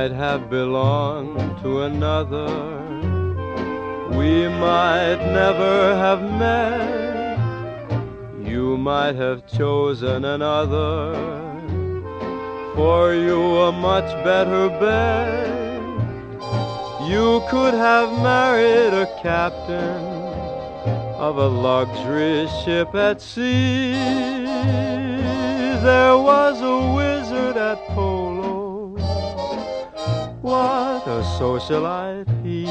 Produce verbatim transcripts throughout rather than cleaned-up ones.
might have belonged to another. We might never have met. You might have chosen another. For you a much better bet. You could have married a captain of a luxury ship at sea. There was a wizard at polo. What a socialite he.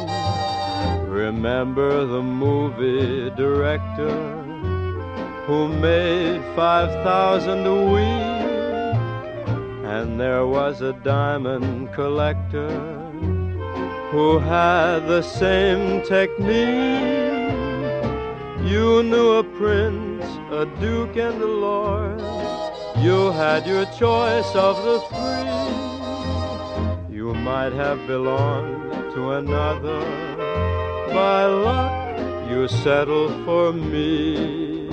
Remember the movie director who made five thousand a week? And there was a diamond collector who had the same technique. You knew a prince, a duke, and a lord. You had your choice of the three. You might have belonged to another. By luck, you settled for me.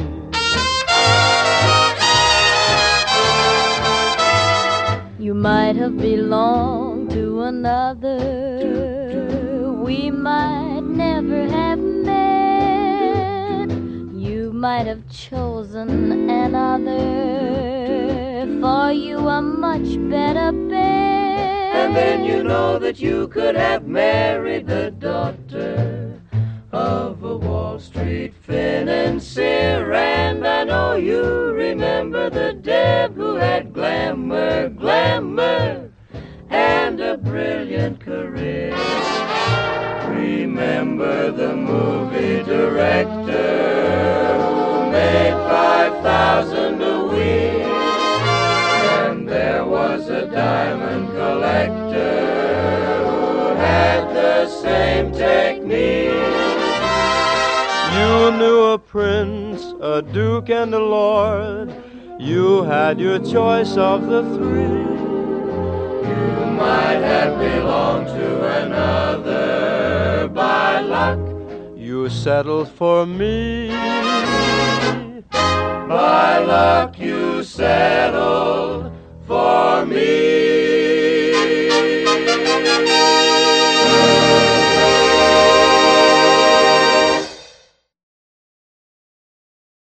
You might have belonged to another. We might never have met. You might have chosen another. For you a much better bet. And then you know that you could have married the daughter of a Wall Street financier. And I know you remember the Deb who had glamour, glamour, and a brilliant career. Remember the movie director who made five thousand a week. And there was a diamond collector who had the same technique. You knew a prince, a duke, and a lord. You had your choice of the three. You might have belonged to another. By luck, you settled for me. By luck, you settled for me.